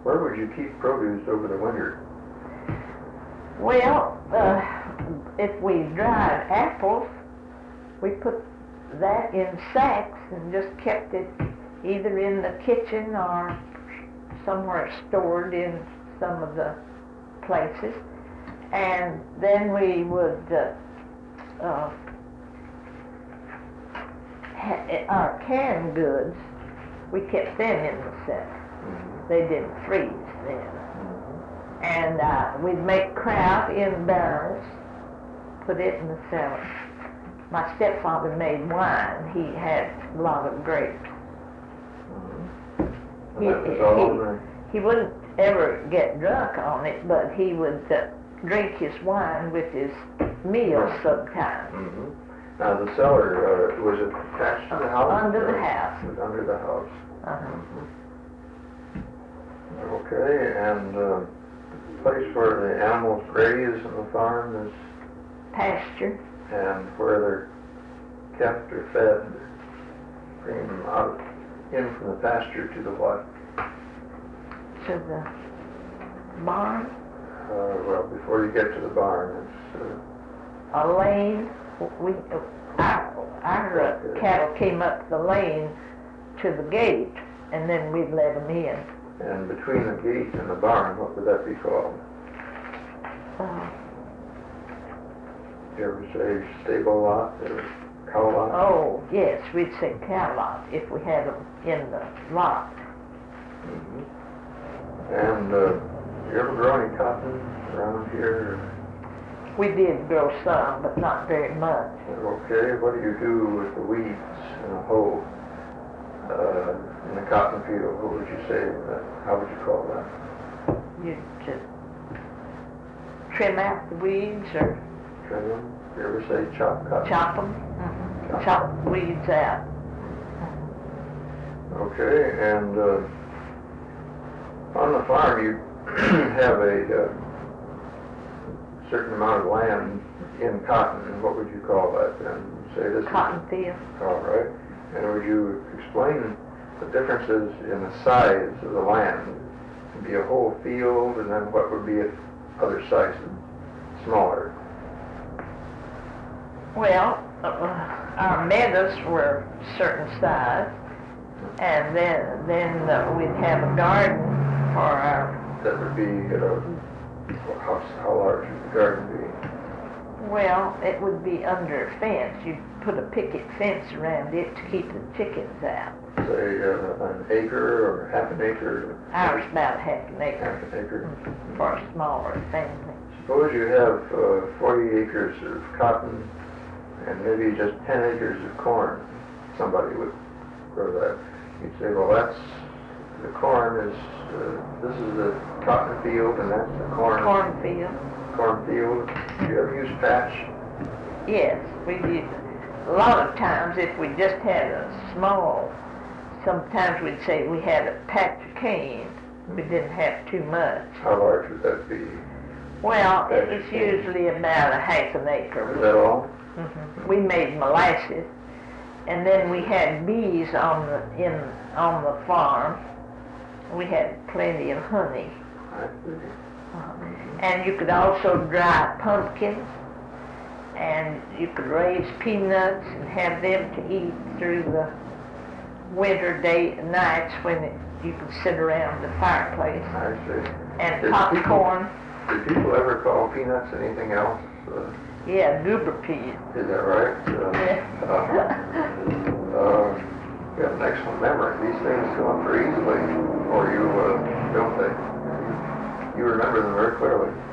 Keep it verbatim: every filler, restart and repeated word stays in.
Where would you keep produce over the winter? Well, uh, if we dried apples, we put that in sacks and just kept it either in the kitchen or somewhere stored in some of the places. And then we would, uh, uh, ha- our canned goods, we kept them in the cellar. Mm-hmm. They didn't freeze then. Mm-hmm. And uh, we'd make kraut in barrels, put it in the cellar. My stepfather made wine. He had a lot of grapes. Mm-hmm. He, And that was all he, over? he wouldn't ever get drunk on it, but he would uh, drink his wine with his meals sometimes. Mm-hmm. Now the cellar, uh, was it attached to the house? Under the or house. It was under the house. Uh-huh. Mm-hmm. Okay, and uh, the place where the animals graze on the farm is, Pasture. and where they're kept or fed, bring them out in from the pasture to the what? To the barn. Uh, well, before you get to the barn, it's uh, A lane. We, our, our uh, cattle came up the lane to the gate, and then we'd let them in. and between the gate and the barn, what would that be called? Uh, You ever say stable lot or cow lot? oh, yes, we'd say cow lot if we had them in the lot. Mm-hmm. And uh, you ever grow any cotton around here? We did grow some, but not very much. Okay, what do you do with the weeds in a hoe uh, in the cotton field? What would you say that? How would you call that? You just trim out the weeds or Trim them? You ever say chop cotton? chop them. Mm-hmm. Chop. Chop the weeds out. Okay, and uh, on the farm you have a uh, certain amount of land in cotton. What would you call that then? Say this Cotton is, field. all right. And would you explain the differences in the size of the land? It'd be a whole field, and then what would be other sizes, smaller? Well, uh, our meadows were certain size, and then then uh, we'd have a garden for our. That would be, you know, how, how large would the garden be? Well, it would be under a fence. You'd put a picket fence around it to keep the chickens out. Say uh, an acre or half an acre? Ours about half an acre Half an acre. for a smaller family. Suppose you have uh, forty acres of cotton and maybe just ten acres of corn. Somebody would grow that. You'd say, well, that's, the corn is, uh, this is the cotton field and that's the corn. Cornfield. Cornfield. Do you ever use patch? Yes, we did. A lot of times, if we just had a small, sometimes we'd say we had a patch of cane. We didn't have too much. How large would that be? Well, Patch it's of cane. usually about a half an acre. Is that all? Mhm. We made molasses, and then we had bees on the in on the farm. We had plenty of honey, I see. uh, and you could also dry pumpkins, and you could raise peanuts and have them to eat through the winter day nights when it, you could sit around the fireplace. I see. And Did popcorn. people- Did people ever call peanuts anything else? Uh, Yeah, goober peas. Is that right? Uh, Yeah. uh, uh, you have an excellent memory. These things come up very easily, or you, uh, don't they? You remember them very clearly.